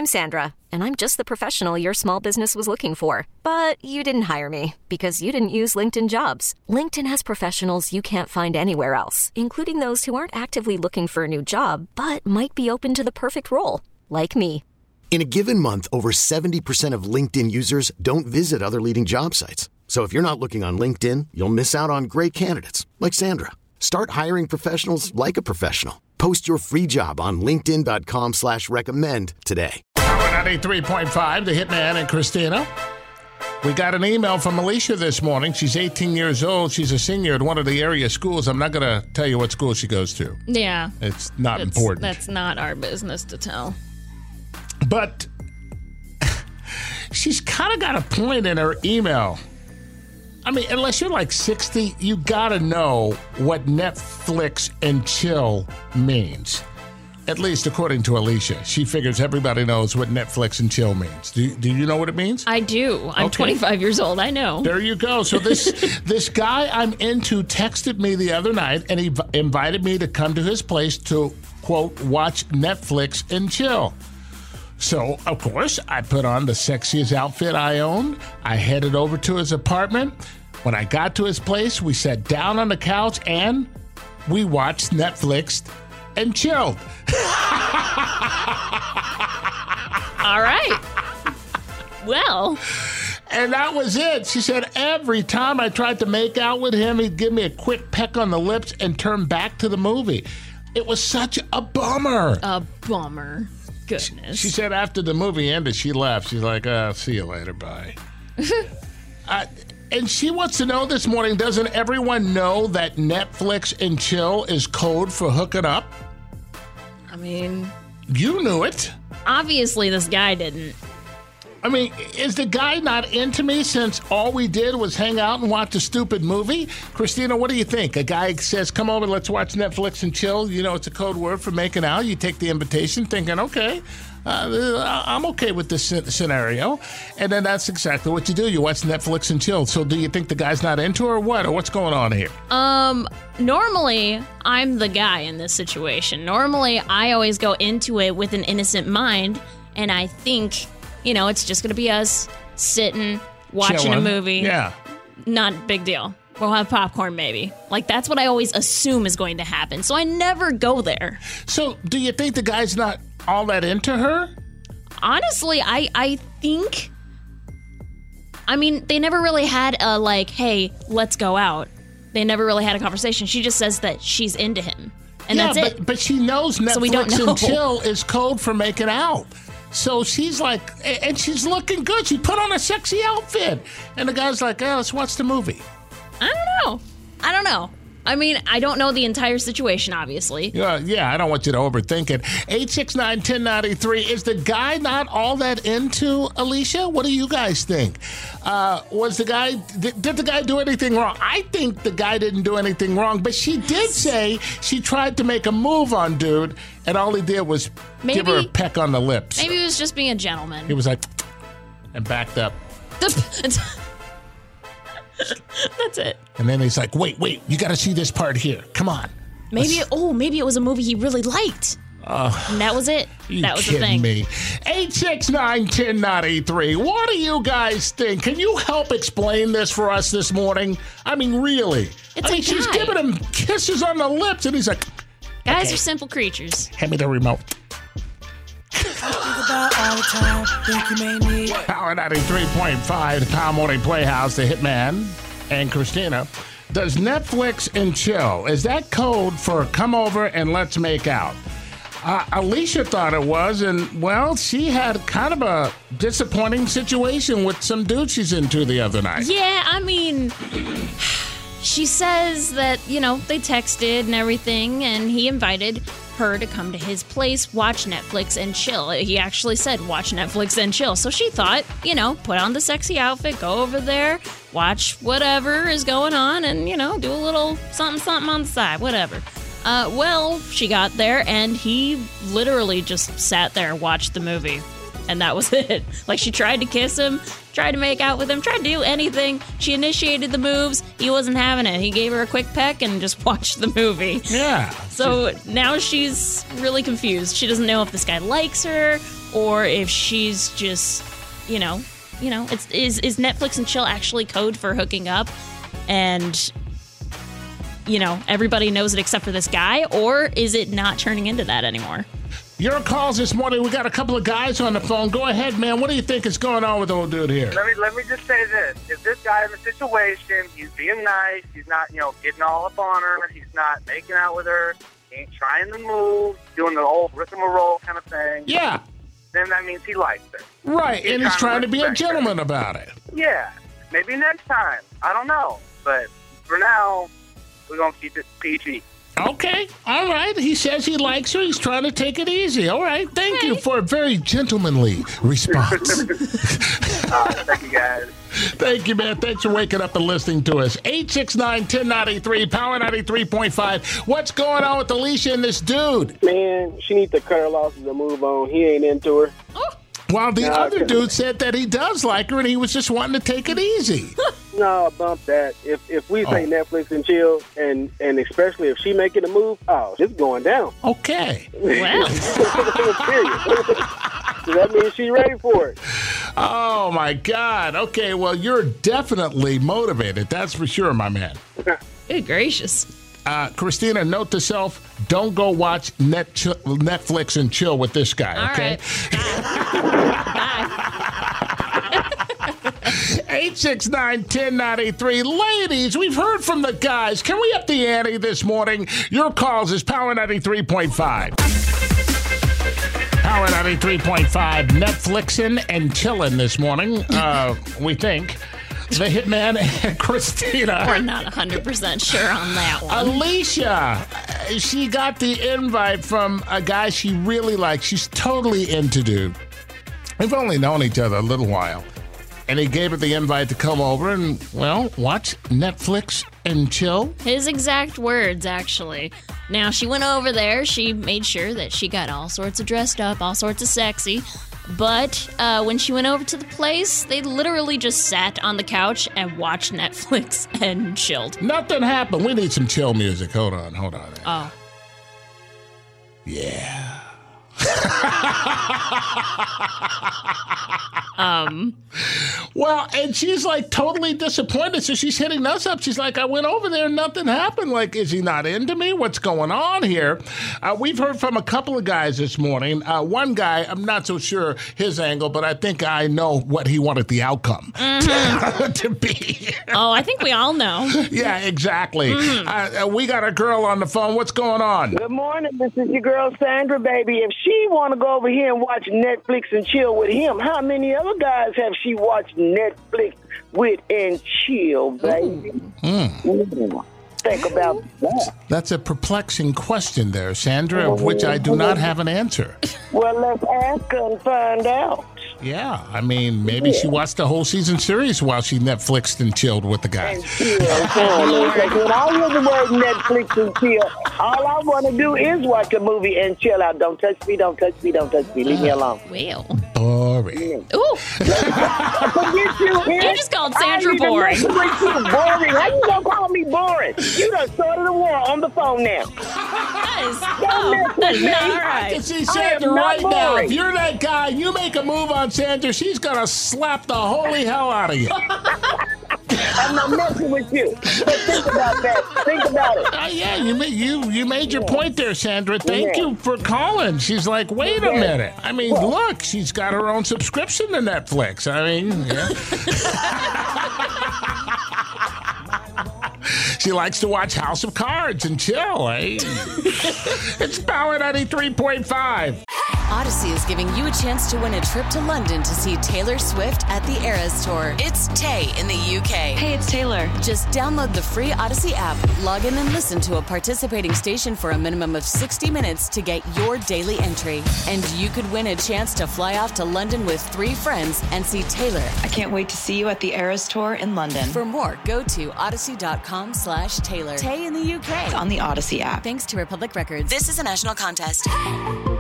I'm Sandra, and I'm just the professional your small business was looking for. But you didn't hire me because you didn't use LinkedIn Jobs. LinkedIn has professionals you can't find anywhere else, including those who aren't actively looking for a new job, but might be open to the perfect role, like me. In a given month, over 70% of LinkedIn users don't visit other leading job sites. So if you're not looking on LinkedIn, you'll miss out on great candidates like Sandra. Start hiring professionals like a professional. Post your free job on linkedin.com/recommend today. 93.5, the Hitman and Christina. We got an email from Alicia this morning. She's 18 years old. She's a senior at one of the area schools. I'm not going to tell you what school she goes to. Yeah. It's not important. That's not our business to tell. But she's kind of got a point in her email. I mean, unless you're like 60, you got to know what Netflix and chill means. At least according to Alicia. She figures everybody knows what Netflix and chill means. Do you know what it means? I do. I'm 25 years old. I know. There you go. So this guy I'm into texted me the other night, and he invited me to come to his place to, quote, watch Netflix and chill. So, of course, I put on the sexiest outfit I owned. I headed over to his apartment. When I got to his place, we sat down on the couch and we watched Netflix and chilled. All right. Well. And that was it. She said every time I tried to make out with him, he'd give me a quick peck on the lips and turn back to the movie. It was such a bummer. A bummer. Goodness. She said after the movie ended, she left. She's like, see you later, bye. And she wants to know this morning, doesn't everyone know that Netflix and chill is code for hooking up? I mean... You knew it. Obviously, this guy didn't. I mean, is the guy not into me since all we did was hang out and watch a stupid movie? Christina, what do you think? A guy says, come over, let's watch Netflix and chill. You know, it's a code word for making out. You take the invitation thinking, okay, I'm okay with this scenario. And then that's exactly what you do. You watch Netflix and chill. So do you think the guy's not into her or what? Or what's going on here? Normally, I'm the guy in this situation. Normally, I always go into it with an innocent mind, and I think... You know, it's just going to be us sitting, watching Chilling. a movie. Yeah. Not a big deal. We'll have popcorn maybe. Like, that's what I always assume is going to happen. So I never go there. So do you think the guy's not all that into her? Honestly, I think... I mean, they never really had a, like, hey, let's go out. They never really had a conversation. She just says that she's into him. And that's it. But she knows Netflix so we don't know. and chill is code for making out. So she's like, and she's looking good. She put on a sexy outfit. And the guy's like, let's watch the movie. I don't know. I mean, I don't know the entire situation, obviously. Yeah, I don't want you to overthink it. 869-1093. Is the guy not all that into Alicia? What do you guys think? Did the guy do anything wrong? I think the guy didn't do anything wrong, but she did say she tried to make a move on dude, and all he did was give her a peck on the lips. Maybe he was just being a gentleman. He was like, and backed up. That's it. And then he's like, wait, you got to see this part here. Come on. Maybe it was a movie he really liked. And that was it. That was the thing. Me. 869-1093. What do you guys think? Can you help explain this for us this morning? I mean, really. She's giving him kisses on the lips, and he's like, guys are simple creatures. Hand me the remote. Power 93.5, the Power Morning Playhouse, the Hitman and Christina. Does Netflix and chill, is that code for come over and let's make out? Alicia thought it was, and, well, she had kind of a disappointing situation with some dude she's into the other night. Yeah, I mean, she says that, you know, they texted and everything, and he invited her to come to his place, watch Netflix and chill. He actually said, watch Netflix and chill. So she thought, you know, put on the sexy outfit, go over there, watch whatever is going on, and, you know, do a little something on the side, whatever. Well, she got there, and he literally just sat there, watched the movie, and that was it. Like, she tried to kiss him, tried to make out with him, tried to do anything. She initiated the moves. He wasn't having it. He gave her a quick peck and just watched the movie. Yeah. So now she's really confused. She doesn't know if this guy likes her or if she's just, is Netflix and chill actually code for hooking up? And, everybody knows it except for this guy, or is it not turning into that anymore? Your calls this morning. We got a couple of guys on the phone. Go ahead, man. What do you think is going on with the old dude here? Let me just say this. If this guy in a situation, he's being nice, he's not, getting all up on her, he's not making out with her, he ain't trying to move, doing the old rigmarole kind of thing. Yeah. Then that means he likes her. Right, and he's trying to be a gentleman about it. Yeah. Maybe next time. I don't know. But for now, we're going to keep it PG. Okay, all right. He says he likes her. He's trying to take it easy. All right, thank you for a very gentlemanly response. Thank you, guys. Thank you, man. Thanks for waking up and listening to us. 869-1093, Power 93.5. What's going on with Alicia and this dude? Man, she needs to cut her losses and move on. He ain't into her. Well, the other dude said that he does like her and he was just wanting to take it easy. No, bump that. If we say Netflix and chill, and especially if she making a move, it's going down. Okay. Well. So that means she's ready for it. Oh, my God. Okay, well, you're definitely motivated. That's for sure, my man. Good gracious. Christina, note to self, don't go watch Netflix and chill with this guy, okay? Bye. 869-1093. Ladies, we've heard from the guys. Can we up the ante this morning? Your calls is Power 93.5. Power 93.5. Netflixing and chilling this morning, we think. The Hitman and Christina. We're not 100% sure on that one. Alicia, she got the invite from a guy she really likes. She's totally into dude. We've only known each other a little while. And he gave her the invite to come over and, watch Netflix and chill. His exact words, actually. Now, she went over there. She made sure that she got all sorts of dressed up, all sorts of sexy. But when she went over to the place, they literally just sat on the couch and watched Netflix and chilled. Nothing happened. We need some chill music. Hold on. Oh. Yeah. Well, and she's like totally disappointed, so she's hitting us up. She's like, I went over there and nothing happened. Like, is he not into me? What's going on here? We've heard from a couple of guys this morning. One guy, I'm not so sure his angle, but I think I know what he wanted the outcome to be. Oh, I think we all know. Yeah, exactly. We got a girl on the phone. What's going on? Good morning. This is your girl, Sandra, baby. If she want to go over here and watch Netflix and chill with him, how many other guys have she watched Netflix with and chill, baby? Think about that. That's a perplexing question there, Sandra, of which I do not have an answer. Well, let's ask her and find out. Yeah, I mean, maybe she watched the whole season series while she Netflixed and chilled with the guy. And chill, because when I hear the word Netflix and chill, all I want to do is watch a movie and chill out. Don't touch me, don't touch me, don't touch me. Leave me alone. Well. Boring. Ooh. Forget you. You just called Sandra boring. Boring. How you gonna call me boring? You done started a war on the phone now. All I right. can see Sandra right now. If you're that guy, you make a move on Sandra, she's gonna slap the holy hell out of you. I'm not messing with you. But think about that. Think about it. Yeah, you made your point there, Sandra. Thank you for calling. She's like, wait a minute. I mean, look, she's got her own subscription to Netflix. I mean, yeah. She likes to watch House of Cards and chill, eh? It's Power 93.5. Odyssey is giving you a chance to win a trip to London to see Taylor Swift at the Eras Tour. It's Tay in the UK. Hey, it's Taylor. Just download the free Odyssey app, log in and listen to a participating station for a minimum of 60 minutes to get your daily entry. And you could win a chance to fly off to London with 3 friends and see Taylor. I can't wait to see you at the Eras Tour in London. For more, go to odyssey.com/Taylor. Tay in the UK. On the Odyssey app. Thanks to Republic Records. This is a national contest.